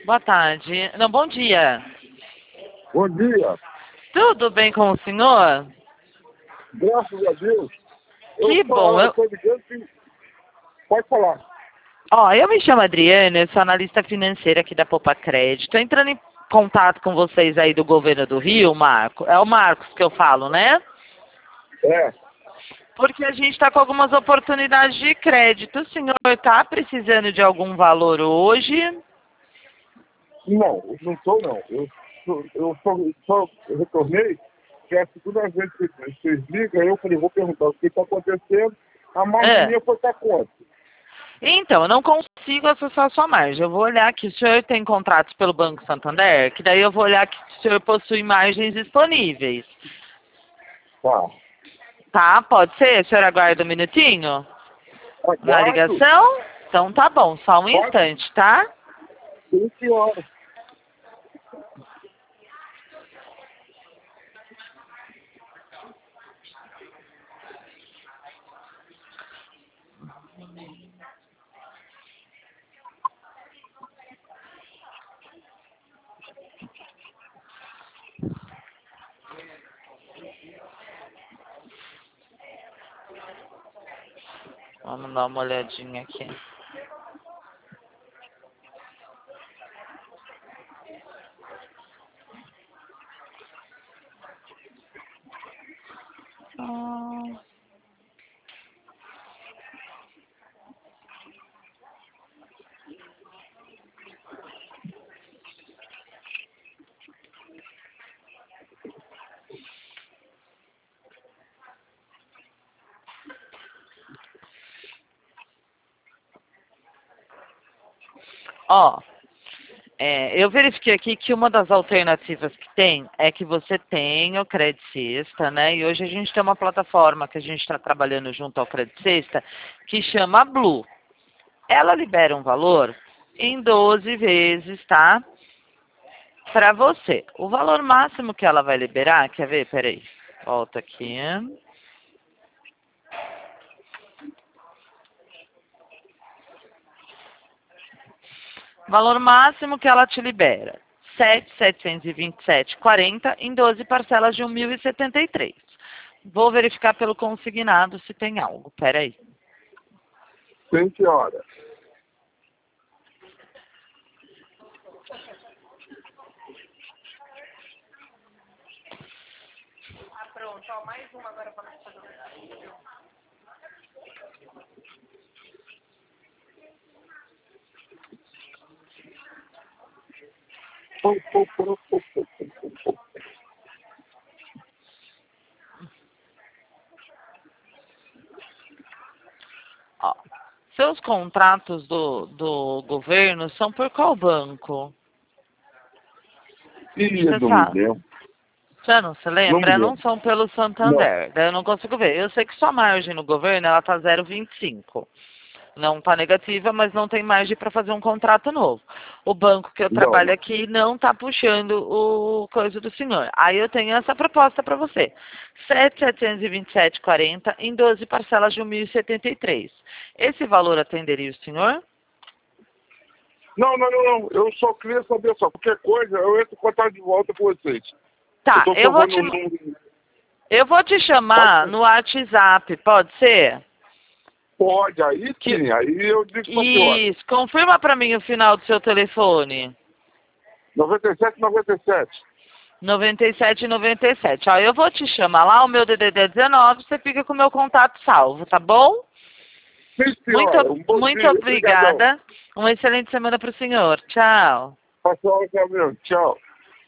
Boa tarde. Não, bom dia. Bom dia. Tudo bem com o senhor? Graças a Deus. Que bom. Eu tô ligando que... Pode falar. Ó, eu me chamo Adriana, eu sou analista financeira aqui da Poupa Crédito. Estou entrando em contato com vocês aí do governo do Rio, Marco. É o Marcos que eu falo, né? É. Porque a gente está com algumas oportunidades de crédito. O senhor está precisando de algum valor hoje? Não, não estou não. Eu só retornei, que é a segunda vez que vocês ligam, eu falei, vou perguntar o que está acontecendo. A margem minha foi para quanto? Então, eu não consigo acessar a sua margem. Eu vou olhar aqui, o senhor tem contratos pelo Banco Santander, que daí eu vou olhar que o senhor possui margens disponíveis. Tá. Tá, pode ser? O senhor aguarda um minutinho? Na Aguardo. ligação? Então tá bom, só um Pode. instante, tá? Sim, senhora. Vamos dar uma olhadinha aqui. Ó, eu verifiquei aqui que uma das alternativas que tem é que você tem o Credit Sexta, né? E hoje a gente tem uma plataforma que a gente está trabalhando junto ao Credit Sexta que chama Blue. Ela libera um valor em 12 vezes, tá? Para você. O valor máximo que ela vai liberar, quer ver? Peraí. Volta aqui. Valor máximo que ela te libera, 7.727,40 em 12 parcelas de 1.073. Vou verificar pelo consignado se tem algo. Peraí. Sim, senhora. Pronto, ó, mais uma agora para nós fazer. Ó, seus contratos do governo são por qual banco? Ih, Você não me sabe? lembro. Você não se Não me lembra? Não lembro. são pelo Não. Santander. Daí eu não consigo ver. Eu sei que sua margem no governo ela tá 0,25. Não está negativa, mas não tem margem para fazer um contrato novo. O banco que eu trabalho Não. aqui não está puxando o coisa do senhor. Aí eu tenho essa proposta para você. 7.727,40 em 12 parcelas de 1.073. Esse valor atenderia o senhor? Não. Eu só queria saber só. Qualquer coisa, eu entro em contato de volta com vocês. Tá, Eu tô eu vou te chamar Pode. no WhatsApp, pode ser? Pode, aí sim. Aí eu digo pra senhora. Isso, confirma para mim o final do seu telefone. 97. 9797. Ó, eu vou te chamar lá, o meu DDD é 19, você fica com o meu contato salvo, tá bom? Sim, senhora. Um bom Muito dia. Obrigadão. obrigada. Uma excelente semana para o senhor. Tchau. Passou a hora, tchau.